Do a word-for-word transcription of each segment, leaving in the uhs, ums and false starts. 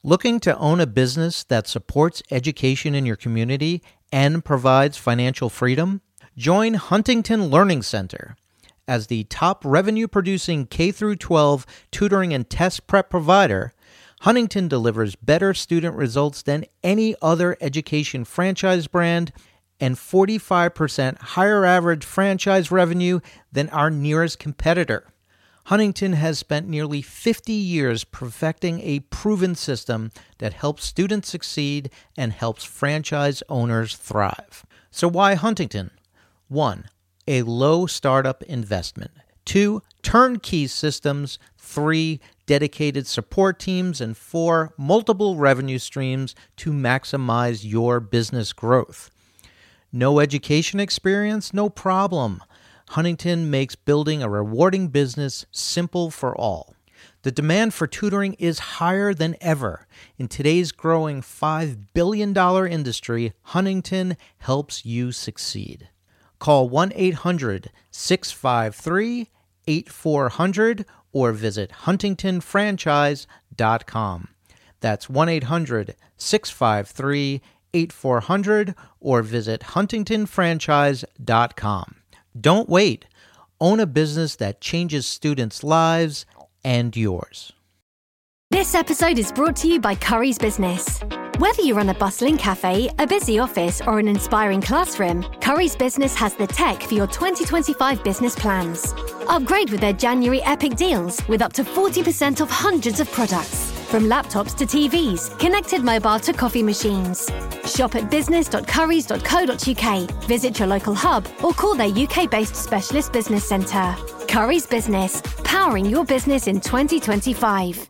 Looking to own a business that supports education in your community and provides financial freedom? Join Huntington Learning Center. As the top revenue-producing K through twelve tutoring and test prep provider, Huntington delivers better student results than any other education franchise brand and forty-five percent higher average franchise revenue than our nearest competitor. Huntington has spent nearly fifty years perfecting a proven system that helps students succeed and helps franchise owners thrive. So why Huntington? One, a low startup investment. Two, turnkey systems. Three, dedicated support teams. And four, multiple revenue streams to maximize your business growth. No education experience? No problem. Huntington makes building a rewarding business simple for all. The demand for tutoring is higher than ever. In today's growing five billion dollars industry, Huntington helps you succeed. Call one eight hundred, six five three, eight four zero zero or visit huntington franchise dot com. That's one eight hundred, six five three, eight four zero zero or visit huntington franchise dot com. Don't wait. Own a business that changes students' lives and yours. This episode is brought to you by Curry's Business. Whether you run a bustling cafe, a busy office, or an inspiring classroom, Curry's Business has the tech for your twenty twenty-five business plans. Upgrade with their January epic deals with up to forty percent off hundreds of products. From laptops to T Vs, connected mobile to coffee machines. Shop at business dot currys dot co dot uk, visit your local hub, or call their U K-based specialist business centre. Curry's Business, powering your business in twenty twenty-five.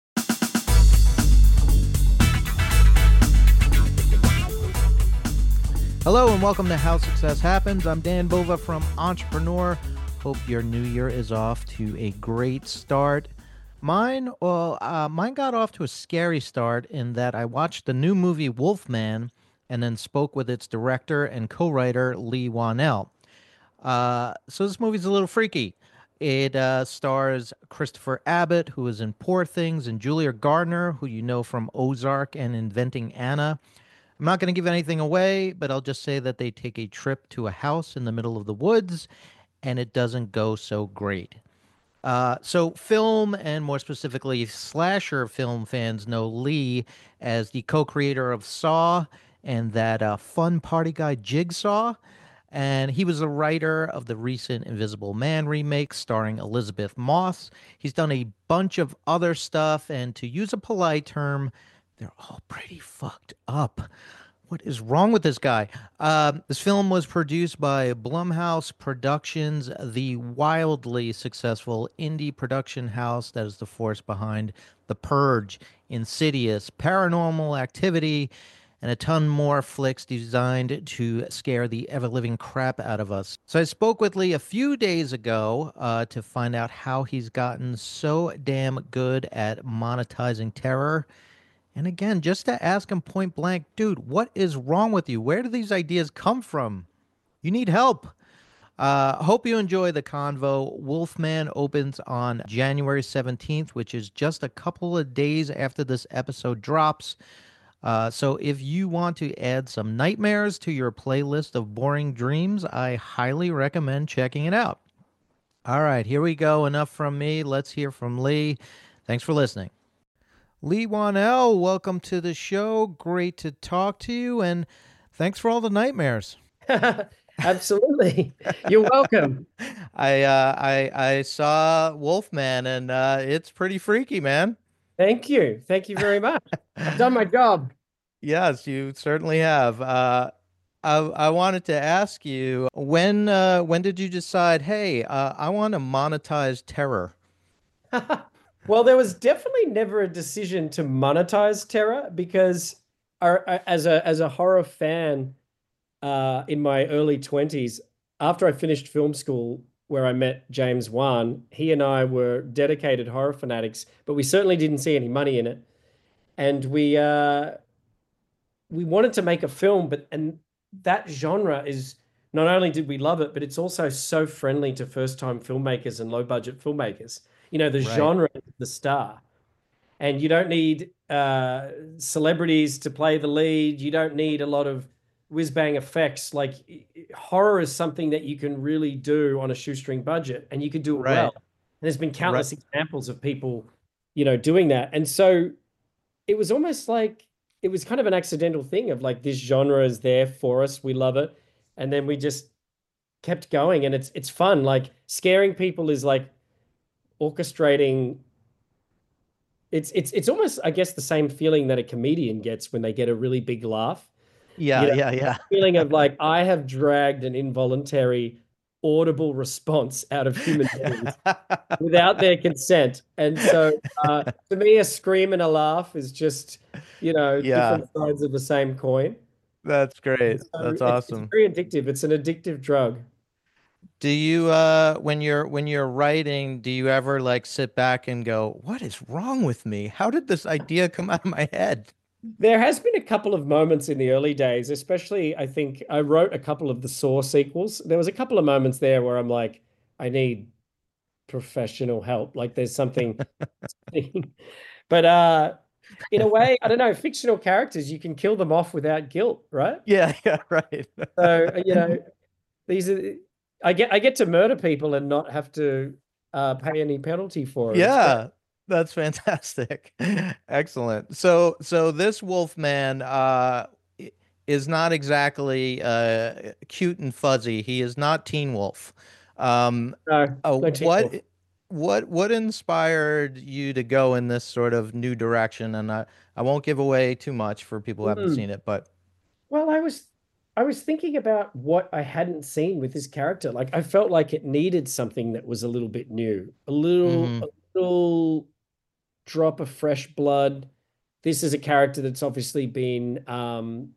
Hello and welcome to How Success Happens. I'm Dan Bova from Entrepreneur. Hope your new year is off to a great start. Mine, well, uh, mine got off to a scary start in that I watched the new movie Wolfman and then spoke with its director and co-writer Leigh Whannell. Uh, so this movie's a little freaky. It uh, stars Christopher Abbott, who is in Poor Things, and Julia Gardner, who you know from Ozark and Inventing Anna. I'm not going to give anything away, but I'll just say that they take a trip to a house in the middle of the woods, and it doesn't go so great. Uh, so film, and more specifically slasher film fans, know Leigh as the co-creator of Saw and that uh, fun party guy Jigsaw. And he was a writer of the recent Invisible Man remake starring Elizabeth Moss. He's done a bunch of other stuff, and to use a polite term, they're all pretty fucked up. What is wrong with this guy? Um, this film was produced by Blumhouse Productions, the wildly successful indie production house that is the force behind The Purge, Insidious, Paranormal Activity, and a ton more flicks designed to scare the ever-living crap out of us. So I spoke with Leigh a few days ago uh, to find out how he's gotten so damn good at monetizing terror. And again, just to ask him point blank, dude, what is wrong with you? Where do these ideas come from? You need help. Uh, hope you enjoy the convo. Wolfman opens on January seventeenth, which is just a couple of days after this episode drops. Uh, so if you want to add some nightmares to your playlist of boring dreams, I highly recommend checking it out. All right, here we go. Enough from me. Let's hear from Leigh. Thanks for listening. Leigh Whannell, welcome to the show. Great to talk to you, and thanks for all the nightmares. Absolutely. You're welcome. I uh, I I saw Wolfman, and uh, it's pretty freaky, man. Thank you. Thank you very much. I've done my job. Yes, you certainly have. Uh, I I wanted to ask you, when uh, when did you decide, hey, uh, I want to monetize terror? Well, there was definitely never a decision to monetize terror because our, as a as a horror fan uh, in my early twenties, after I finished film school, where I met James Wan, he and I were dedicated horror fanatics, but we certainly didn't see any money in it. And we uh, we wanted to make a film, but and that genre is, not only did we love it, but it's also so friendly to first-time filmmakers and low-budget filmmakers. You know, the Right. genre is the star. and you don't need uh, celebrities to play the lead. You don't need a lot of whiz bang effects. Like horror is something that you can really do on a shoestring budget, and you can do it well. Right. And there's been Right. countless examples of people, you know, doing that. And so it was almost like it was kind of an accidental thing of like this genre is there for us, we love it, and then we just kept going, and it's it's fun. Like scaring people is like orchestrating. It's it's it's almost, I guess, the same feeling that a comedian gets when they get a really big laugh. You Yeah, know, yeah, yeah. feeling of like I have dragged an involuntary audible response out of human beings without their consent. And so uh, to me, a scream and a laugh is just, you know, Yeah, different sides of the same coin. that's great. So That's it's, it's awesome. very addictive. It's an addictive drug. Do you uh when you're when you're writing, do you ever like sit back and go, "What is wrong with me? How did this idea come out of my head?" There has been a couple of moments in the early days, especially I think I wrote a couple of the Saw sequels. There was a couple of moments there where I'm like, I need professional help. Like there's something, but uh, in a way, I don't know, fictional characters, you can kill them off without guilt, right? Yeah, yeah, right. So, uh, you know, these are, I get, I get to murder people and not have to uh, pay any penalty for it. It's great. Yeah, that's fantastic. Excellent. So so this Wolfman uh i- is not exactly uh cute and fuzzy. He is not Teen Wolf. Um No, uh, no Teen Wolf. what what what inspired you to go in this sort of new direction? And I I won't give away too much for people who haven't Mm. seen it, but Well, I was I was thinking about what I hadn't seen with this character. Like I felt like it needed something that was a little bit new, a little hmm a little drop of fresh blood. This is a character that's obviously been um,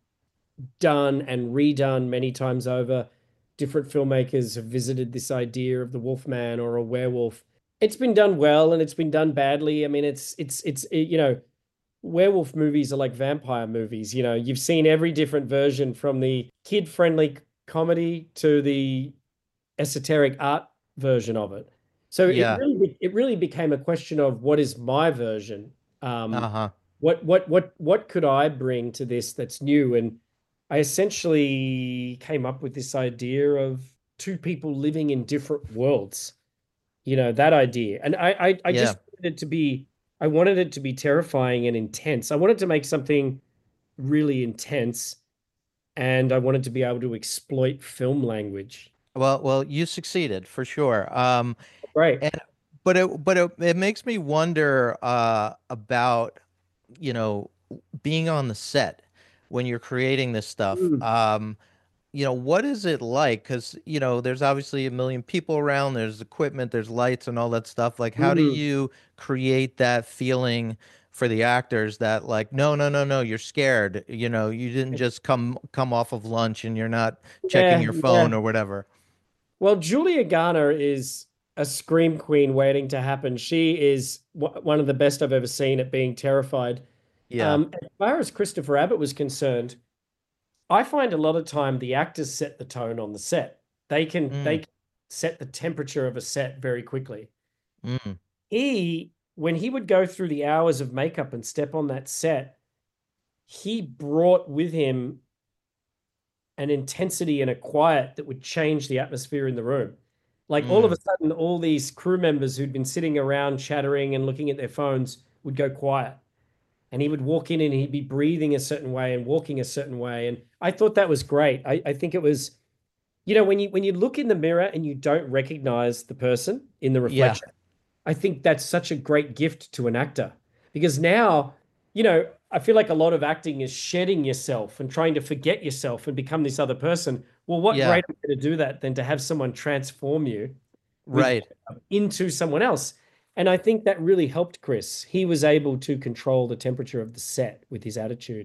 done and redone many times over. Different filmmakers have visited this idea of the Wolfman or a werewolf. It's been done well and it's been done badly. I mean, it's it's it's it, you know, werewolf movies are like vampire movies. You know, you've seen every different version from the kid-friendly comedy to the esoteric art version of it. So it yeah. really it really became a question of what is my version? Um, Uh-huh. what what what what could I bring to this that's new? And I essentially came up with this idea of two people living in different worlds. You know, that idea. And I I, I Yeah. just wanted it to be I wanted it to be terrifying and intense. I wanted to make something really intense, and I wanted to be able to exploit film language. Well, well, you succeeded for sure. Um Right. and but it but it, it makes me wonder uh about you know, being on the set when you're creating this stuff, Mm. um, you know, what is it like? Because, you know, there's obviously a million people around, there's equipment, there's lights and all that stuff. Like, how do Mm. you create that feeling for the actors that like, no, no, no, no, you're scared. You know, you didn't just come come off of lunch and you're not checking Yeah, your phone yeah. or whatever. Well, Julia Garner is a scream queen waiting to happen. She is w one of the best I've ever seen at being terrified. Yeah. Um, as far as Christopher Abbott was concerned, I find a lot of time the actors set the tone on the set. They can they Mm, can set the temperature of a set very quickly. mm, He, when he would go through the hours of makeup and step on that set, he brought with him an intensity and a quiet that would change the atmosphere in the room. Like all of a mm. sudden, all these crew members who'd been sitting around chattering and looking at their phones would go quiet. And he would walk in and he'd be breathing a certain way and walking a certain way. And I thought that was great. I, I think it was, you know, when you when you look in the mirror and you don't recognize the person in the Yeah. reflection, I think that's such a great gift to an actor because now, you know, I feel like a lot of acting is shedding yourself and trying to forget yourself and become this other person. Well, what Yeah. greater way to do that than to have someone transform you with Right. into someone else? And I think that really helped Chris. He was able to control the temperature of the set with his attitude.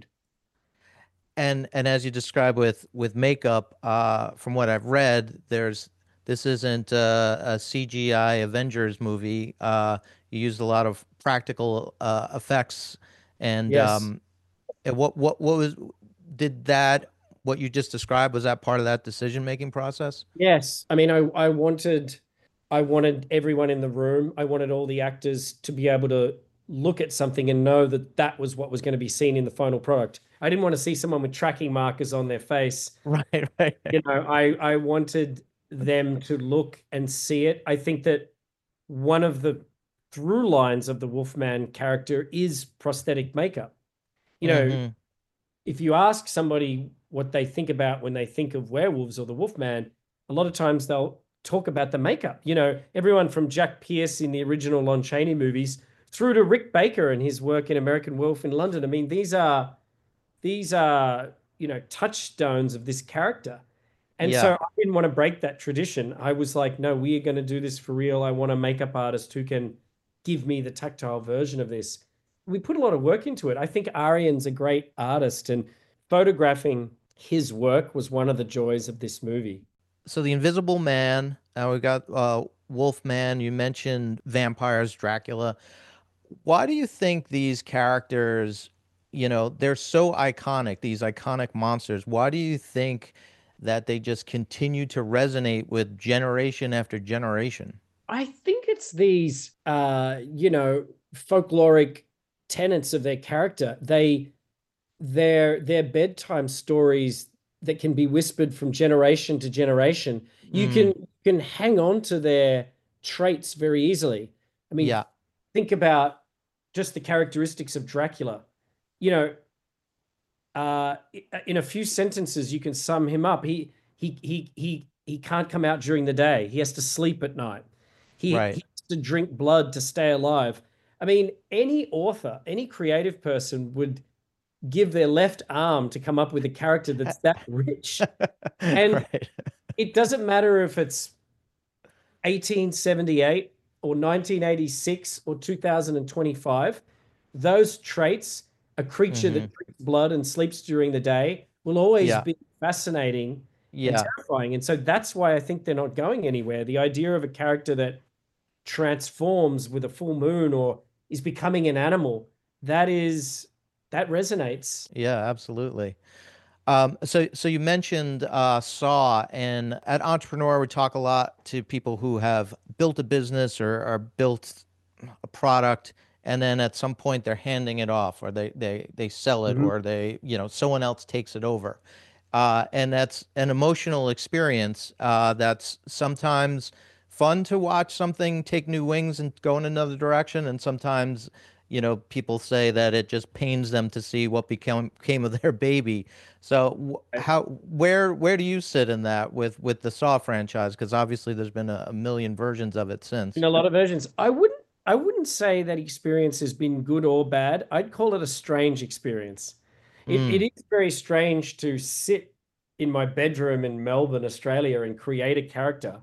And and as you describe with with makeup, uh, from what I've read, there's this isn't a, a C G I Avengers movie. Uh, you used a lot of practical uh, effects, and Yes. um, and what what what was did that what you just described, was that part of that decision making process? Yes. I mean, I, I wanted I wanted everyone in the room. I wanted all the actors to be able to look at something and know that that was what was going to be seen in the final product. I didn't want to see someone with tracking markers on their face. Right, right. You know, I I wanted them to look and see it. I think that one of the through lines of the Wolfman character is prosthetic makeup. You know, Hmm. if you ask somebody what they think about when they think of werewolves or the Wolfman, a lot of times they'll talk about the makeup. You know, everyone from Jack Pierce in the original Lon Chaney movies through to Rick Baker and his work in American Werewolf in London. I mean, these are these are, you know, touchstones of this character. And so Yeah. I didn't want to break that tradition. I was like, no, we are going to do this for real. I want a makeup artist who can give me the tactile version of this. We put a lot of work into it. I think Arian's a great artist, and photographing his work was one of the joys of this movie. So the Invisible Man. Now we got uh, Wolfman. You mentioned vampires, Dracula. Why do you think these characters, you know, they're so iconic, these iconic monsters? Why do you think that they just continue to resonate with generation after generation? I think it's these, uh, you know, folkloric tenets of their character. They, their, their bedtime stories that can be whispered from generation to generation. You can Mm, you can hang on to their traits very easily. I mean, yeah. think about just the characteristics of Dracula. You know, uh, in a few sentences, you can sum him up. He he he he he can't come out during the day. He has to sleep at night. He Right. he has to drink blood to stay alive. I mean, any author, any creative person would give their left arm to come up with a character that's that rich. And Right. it doesn't matter if it's eighteen seventy-eight or nineteen eighty-six or two thousand twenty-five. Those traits, a creature Hmm. that drinks blood and sleeps during the day, will always Yeah. be fascinating and Yeah. terrifying. And so that's why I think they're not going anywhere. The idea of a character that transforms with a full moon or is becoming an animal, that is that resonates. Yeah, absolutely. Um, so, so you mentioned uh, Saw, and at Entrepreneur, we talk a lot to people who have built a business or, or built a product, and then at some point they're handing it off, or they they they sell it, Mhm. or they you know someone else takes it over, uh, and that's an emotional experience uh, that's sometimes fun to watch something take new wings and go in another direction, and sometimes you know people say that it just pains them to see what became came of their baby. So wh- how where where do you sit in that with with the Saw franchise? Because obviously there's been a, a million versions of it In since. a lot of versions. I wouldn't I wouldn't say that experience has been good or bad. I'd call it a strange experience. It it Mm, is very strange to sit in my bedroom in Melbourne, Australia, and create a character.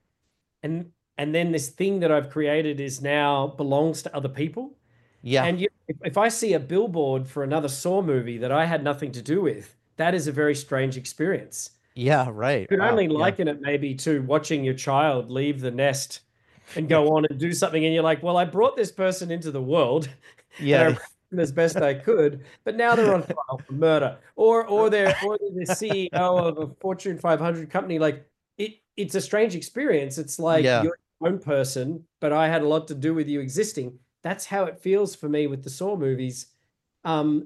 And and then this thing that I've created is now belongs to other people. yeah, And you, if, if I see a billboard for another Saw movie that I had nothing to do with, that is a very strange experience. yeah, right. Could Wow, only yeah, liken it maybe to watching your child leave the nest and go on and do something, and you're like, well, I brought this person into the world and I yeah, raised them as best I could, but now they're on trial for murder, or or they're or they're the C E O of a Fortune five hundred company. Like it, it's a strange experience. It's like yeah, you're your own person, but I had a lot to do with you existing. That's how it feels for me with the Saw movies. Um,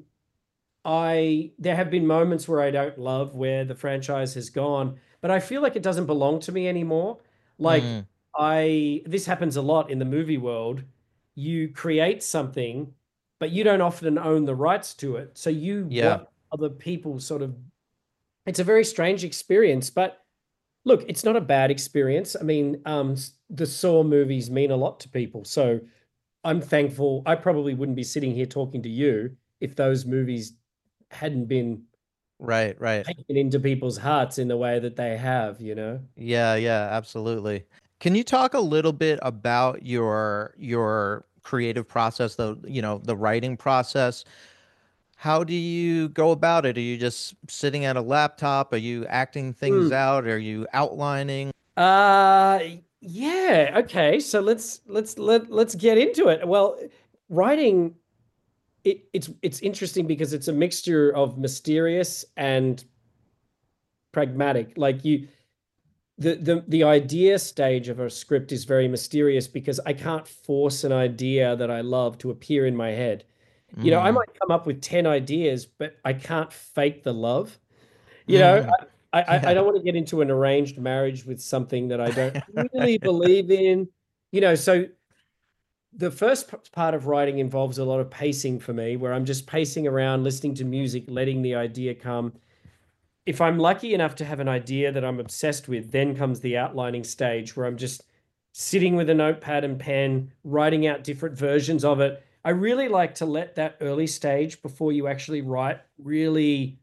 I there have been moments where I don't love where the franchise has gone, but I feel like it doesn't belong to me anymore. Like mm, I this happens a lot in the movie world. You create something, but you don't often own the rights to it. So you yeah, watch other people sort of it's a very strange experience, but look, it's not a bad experience. I mean, um s- the Saw movies mean a lot to people. So I'm thankful. I probably wouldn't be sitting here talking to you if those movies hadn't been right, right. taken into people's hearts in the way that they have, you know? Yeah, yeah, absolutely. Can you talk a little bit about your your creative process, the you know, the writing process? How do you go about it? Are you just sitting at a laptop? Are you acting things Mm. out? Are you outlining? Uh yeah, okay. So let's let's let let's get into it. Well, writing it, it's it's interesting because it's a mixture of mysterious and pragmatic. Like you the the the idea stage of a script is very mysterious because I can't force an idea that I love to appear in my head. You know, I Mm. might come up with ten ideas, but I can't fake the love. You know, Mm. I, I, I Yeah. don't want to get into an arranged marriage with something that I don't really believe in. You know, so the first p- part of writing involves a lot of pacing for me, where I'm just pacing around, listening to music, letting the idea come. If I'm lucky enough to have an idea that I'm obsessed with, then comes the outlining stage where I'm just sitting with a notepad and pen, writing out different versions of it. I really like to let that early stage before you actually write really,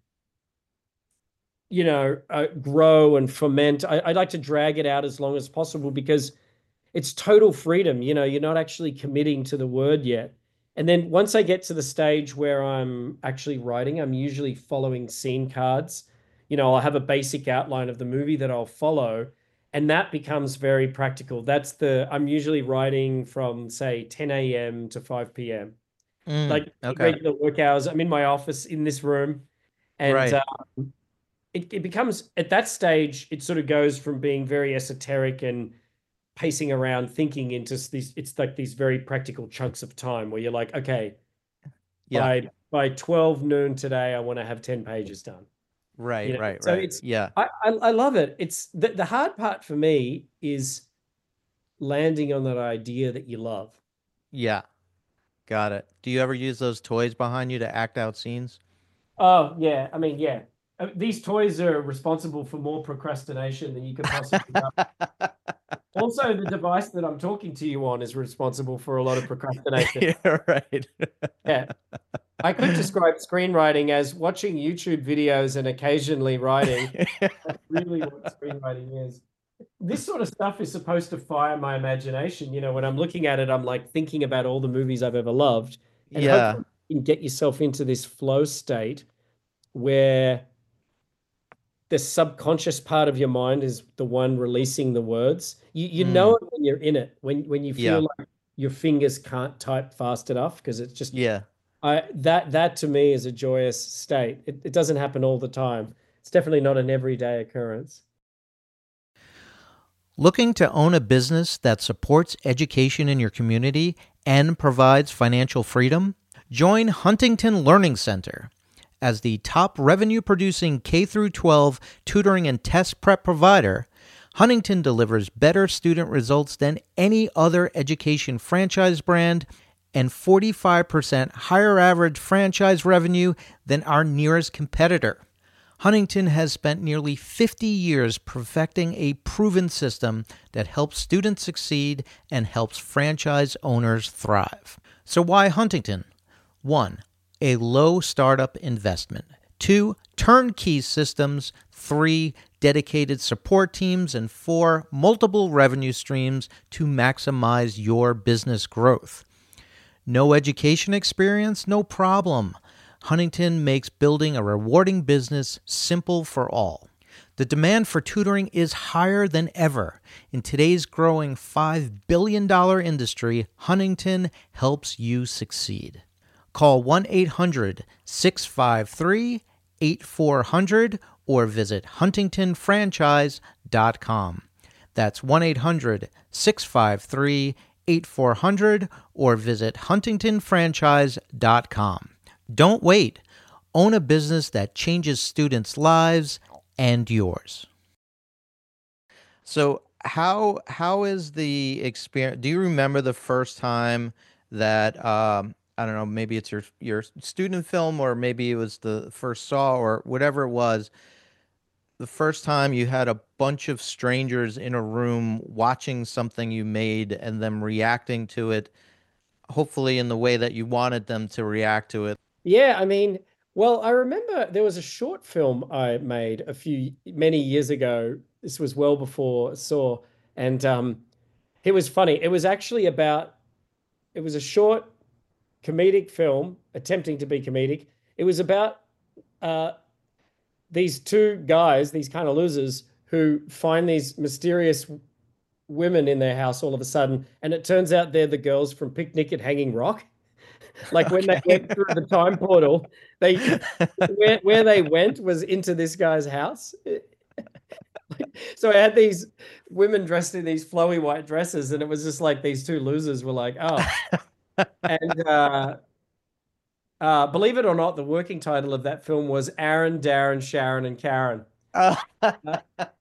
you know, uh, grow and ferment. I, I like to drag it out as long as possible because it's total freedom. You know, you're not actually committing to the word yet. And then once I get to the stage where I'm actually writing, I'm usually following scene cards. You know, I'll have a basic outline of the movie that I'll follow, and that becomes very practical. That's the, I'm usually writing from, say, ten a m to five p m, Mm. like Okay. regular work hours. I'm in my office in this room, and Right. uh, it, it becomes, at that stage, it sort of goes from being very esoteric and pacing around thinking into these, it's like these very practical chunks of time where you're like, okay, Yeah. by by twelve noon today I want to have ten pages done. You Right. know, Right. so Right. it's, Yeah. I, I I love it. It's the, the hard part for me is landing on that idea that you love. Yeah. Got it. Do you ever use those toys behind you to act out scenes? Oh yeah, I mean, yeah. Uh, these toys are responsible for more procrastination than you could possibly know. Also, the device that I'm talking to you on is responsible for a lot of procrastination. Yeah, right. Yeah. I could describe screenwriting as watching YouTube videos and occasionally writing. That's really what screenwriting is. This sort of stuff is supposed to fire my imagination. You know, when I'm looking at it, I'm like thinking about all the movies I've ever loved, and Yeah. hopefully you can get yourself into this flow state where the subconscious part of your mind is the one releasing the words. You you know Mm. it when you're in it, when when you Yeah. feel like your fingers can't type fast enough because it's just, Yeah. I that that to me is a joyous state. It, it doesn't happen all the time. It's definitely not an everyday occurrence. Looking to own a business that supports education in your community and provides financial freedom? Join Huntington Learning Center. As the top revenue producing K through twelve tutoring and test prep provider, Huntington delivers better student results than any other education franchise brand and forty-five percent higher average franchise revenue than our nearest competitor. Huntington has spent nearly fifty years perfecting a proven system that helps students succeed and helps franchise owners thrive. So why Huntington? One, a low startup investment. Two, turnkey systems. Three, dedicated support teams. And four, multiple revenue streams to maximize your business growth. No education experience? No problem. Huntington makes building a rewarding business simple for all. The demand for tutoring is higher than ever. In today's growing five billion dollars industry, Huntington helps you succeed. Call one eight hundred six five three eight four zero zero or visit huntington franchise dot com. That's one eight hundred six five three eight four zero zero or visit huntington franchise dot com. Don't wait. Own a business that changes students' lives and yours. So, how how is the experience? Do you remember the first time that um, I don't know, maybe it's your your student film, or maybe it was the first Saw, or whatever it was, the first time you had a bunch of strangers in a room watching something you made and them reacting to it, hopefully in the way that you wanted them to react to it? Yeah, I mean, well, I remember there was a short film I made a few many years ago. This was well before Saw, and um, it was funny. It was actually about, it was a short comedic film attempting to be comedic. It was about uh, these two guys, these kind of losers, who find these mysterious women in their house all of a sudden, and it turns out they're the girls from Picnic at Hanging Rock. Like when they Okay. went through the time portal, they where where they went was into this guy's house. So I had these women dressed in these flowy white dresses, and it was just like these two losers were like, oh. And uh, uh, believe it or not, the working title of that film was Aaron, Darren, Sharon, and Karen. Uh, Uh,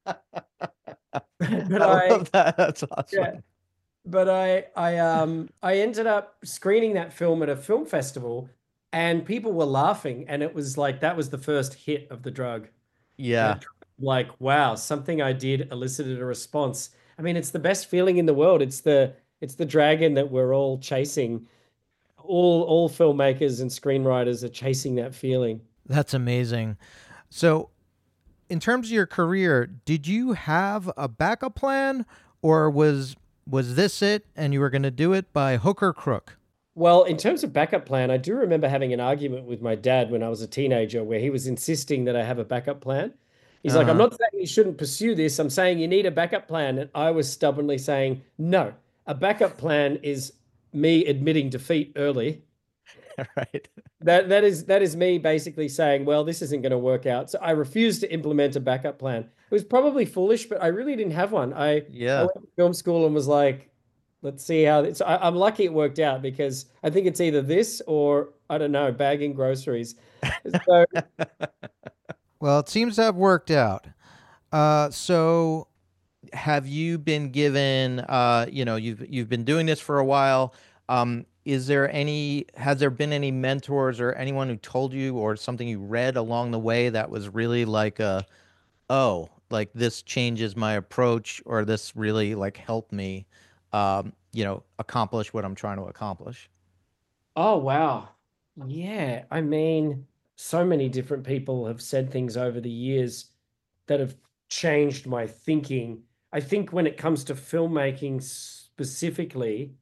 but I I, love that. That's yeah, awesome. but I, I, um, I ended up screening that film at a film festival, and people were laughing, and it was like that was the first hit of the drug. Yeah, That like, wow, something I did elicited a response. I mean, it's the best feeling in the world. It's the it's the dragon that we're all chasing. All all filmmakers and screenwriters are chasing that feeling. that's amazing. So, in terms of your career, did you have a backup plan, or was was this it and you were going to do it by hook or crook? Well, in terms of backup plan, I do remember having an argument with my dad when I was a teenager where he was insisting that I have a backup plan. He's like, I'm Uh-huh. not saying you shouldn't pursue this. I'm saying you need a backup plan. And I was stubbornly saying, no, a backup plan is me admitting defeat early. Right. That that is that is me basically saying, well, this isn't going to work out. So I refused to implement a backup plan. It was probably foolish, but I really didn't have one. I I Yeah. went to film school and was like, let's see how this. I, I'm lucky it worked out because I think it's either this or I don't know, bagging groceries. So Well, it seems to have worked out. Uh, so have you been given uh, you know, you've you've been doing this for a while. Um, is there any has there been any mentors or anyone who told you or something you read along the way that was really like a oh, like this changes my approach or this really like helped me um, you know, accomplish what I'm trying to accomplish? oh wow. Yeah, I mean, so many different people have said things over the years that have changed my thinking. I think when it comes to filmmaking specifically,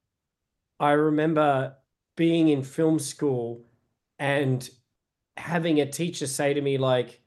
I remember being in film school and having a teacher say to me like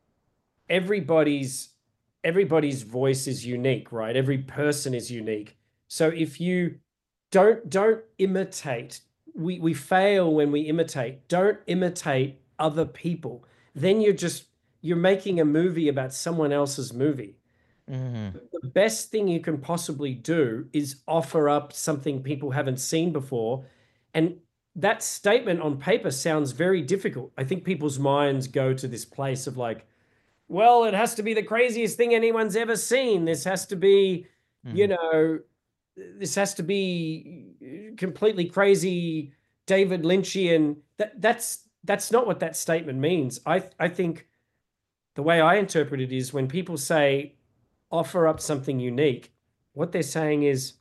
everybody's everybody's voice is unique, right? Every person is unique. So if you don't don't imitate, we we fail when we imitate. Don't imitate other people. Then you're just you're making a movie about someone else's movie. Hmm. The best thing you can possibly do is offer up something people haven't seen before. And that statement on paper sounds very difficult. I think people's minds go to this place of like, well, it has to be the craziest thing anyone's ever seen. This has to be, you Hmm. know, this has to be completely crazy, David Lynchian. That that's that's not what that statement means. I I think the way I interpret it is when people say offer up something unique, what they're saying is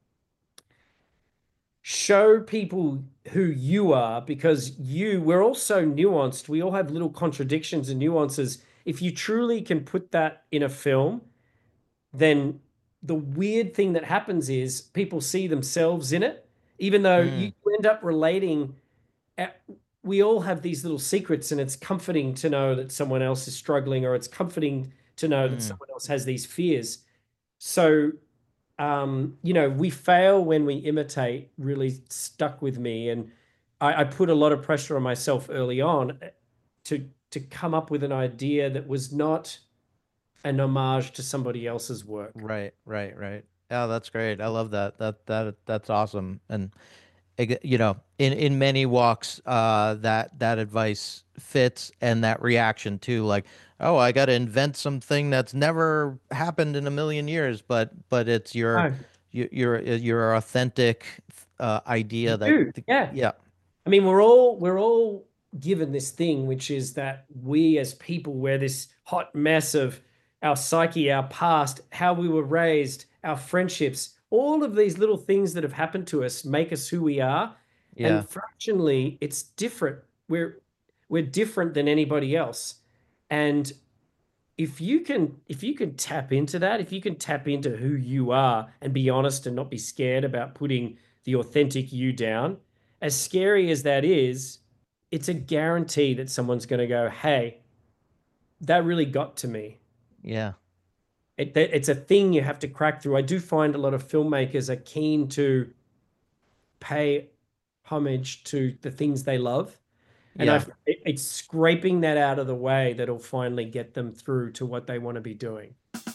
show people who you are because you, we're all so nuanced. We all have little contradictions and nuances. If you truly can put that in a film, then the weird thing that happens is people see themselves in it, even though you Mm, end up relating. uh, We all have these little secrets, and it's comforting to know that someone else is struggling, or it's comforting to know that mm, someone else has these fears. So, um, you know, we fail when we imitate really stuck with me. And I, I put a lot of pressure on myself early on uh, to to come up with an idea that was not an homage to somebody else's work. right, right, right. Yeah, that's great. I love that. That that that's awesome. And ag- you know, in in many walks, uh, that that advice fits, and that reaction too. Like, oh, I got to invent something that's never happened in a million years, but but it's your Oh, your your your authentic uh, idea you that, do. Yeah. yeah, I mean, we're all we're all given this thing, which is that we as people, we're this hot mess of our psyche, our past, how we were raised, our friendships, all of these little things that have happened to us make us who we are. yeah, And fractionally, it's different. We're we're different than anybody else. And if you can if you can tap into that, if you can tap into who you are and be honest and not be scared about putting the authentic you down, as scary as that is, it's a guarantee that someone's going to go, hey, that really got to me. yeah, It, it's a thing you have to crack through. I do find a lot of filmmakers are keen to pay homage to the things they love. And I, yeah. it's scraping that out of the way that'll finally get them through to what they want to be doing.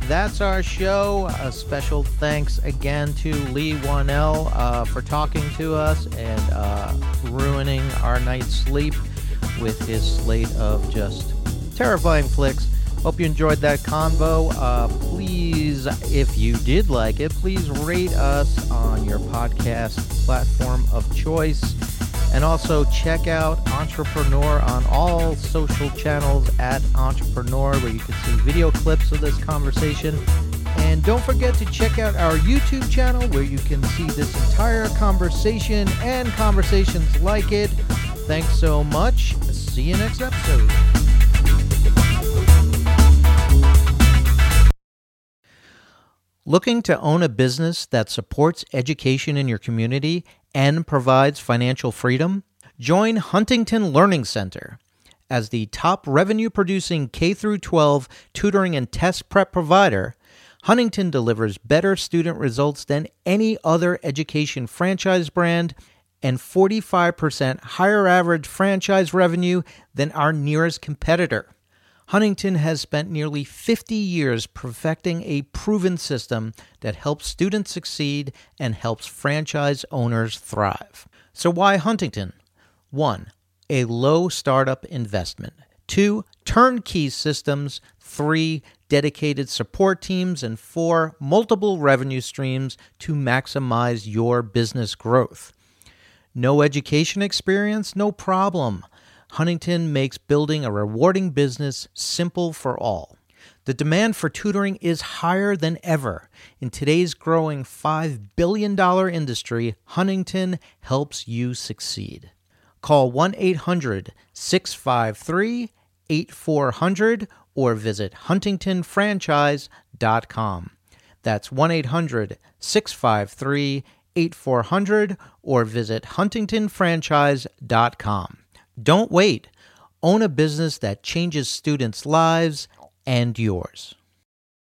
that's our show. A special thanks again to Leigh Whannell uh, for talking to us and uh, ruining our night's sleep with his slate of just terrifying flicks. Hope you enjoyed that convo. Uh, please, if you did like it, please rate us on your podcast platform of choice. And also check out Entrepreneur on all social channels at Entrepreneur, where you can see video clips of this conversation. And don't forget to check out our YouTube channel, where you can see this entire conversation and conversations like it. Thanks so much. See you next episode. Looking to own a business that supports education in your community and provides financial freedom? Join Huntington Learning Center. As the top revenue-producing K through twelve tutoring and test prep provider, Huntington delivers better student results than any other education franchise brand and forty-five percent higher average franchise revenue than our nearest competitor. Huntington has spent nearly fifty years perfecting a proven system that helps students succeed and helps franchise owners thrive. So why Huntington? One, a low startup investment. Two, turnkey systems. Three, dedicated support teams. And four, multiple revenue streams to maximize your business growth. No education experience? No problem. Huntington makes building a rewarding business simple for all. The demand for tutoring is higher than ever. In today's growing five billion dollars industry, Huntington helps you succeed. Call one eight hundred six five three eight four zero zero or visit huntington franchise dot com. That's one eight hundred six five three eight four zero zero or visit huntington franchise dot com. Don't wait. Own a business that changes students' lives and yours.